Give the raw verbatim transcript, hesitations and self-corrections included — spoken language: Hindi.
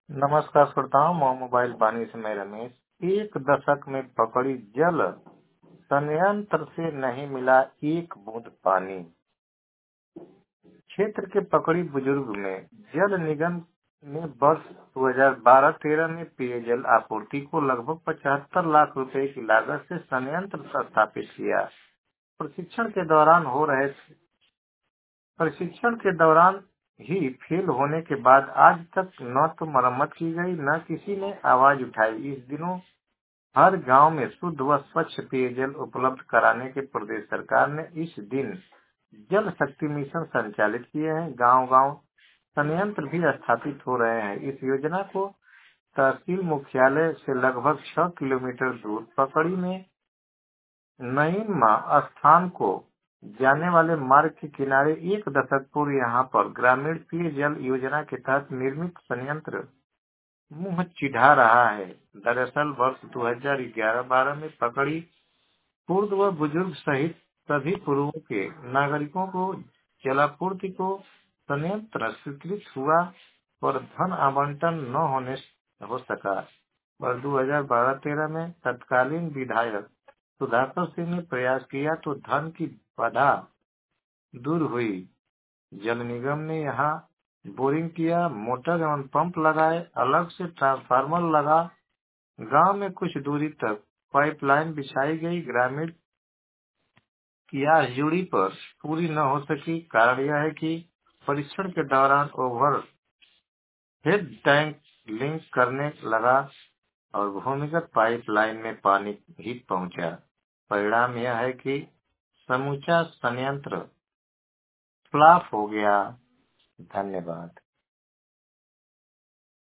नमस्कार श्रोताओं, मैं मोबाइल पानी से मैं रमेश। एक दशक में पकड़ी जल संयंत्र से नहीं मिला एक बूंद पानी। क्षेत्र के पकड़ी बुजुर्ग में जल निगम ने वर्ष दो हज़ार बारह तेरह में पेयजल आपूर्ति को लगभग पचहत्तर लाख रुपए की लागत से संयंत्र स्थापित किया। प्रशिक्षण के दौरान हो रहे प्रशिक्षण के दौरान ही फेल होने के बाद आज तक न तो मरम्मत की गई, न किसी ने आवाज उठाई। इस दिनों हर गांव में शुद्ध व स्वच्छ पेयजल उपलब्ध कराने के प्रदेश सरकार ने इस दिन जल शक्ति मिशन संचालित किए हैं। गांव-गांव संयंत्र भी स्थापित हो रहे हैं। इस योजना को तहसील मुख्यालय से लगभग छह किलोमीटर दूर पकड़ी में नईमा स्थान को जाने वाले मार्ग के किनारे एक दशक पूर्व यहाँ पर ग्रामीण पेयजल योजना के तहत निर्मित संयंत्र मुंह चिढ़ा रहा है। दरअसल वर्ष दो हज़ार ग्यारह बारह में पकड़ी पूर्व व बुजुर्ग सहित सभी पूर्वों के नागरिकों को जलापूर्ति को संयंत्र स्वीकृत हुआ और धन आवंटन न होने हो सका। वर्ष दो हज़ार बारह तेरह में तत्कालीन विधायक सुधाकर सिंह ने प्रयास किया तो धन की बाधा दूर हुई। जल निगम ने यहाँ बोरिंग किया, मोटर एवं पंप लगाए, अलग से ट्रांसफार्मर लगा। गांव में कुछ दूरी तक पाइपलाइन बिछाई गई। ग्रामीण की आस जुड़ी पर पूरी न हो सकी। कारण यह है कि परीक्षण के दौरान ओवर हेड टैंक लिंक करने लगा और भूमिगत पाइपलाइन में पानी ही पहुंचा। परिणाम यह है कि समूचा संयंत्र फ्लॉप हो गया। धन्यवाद।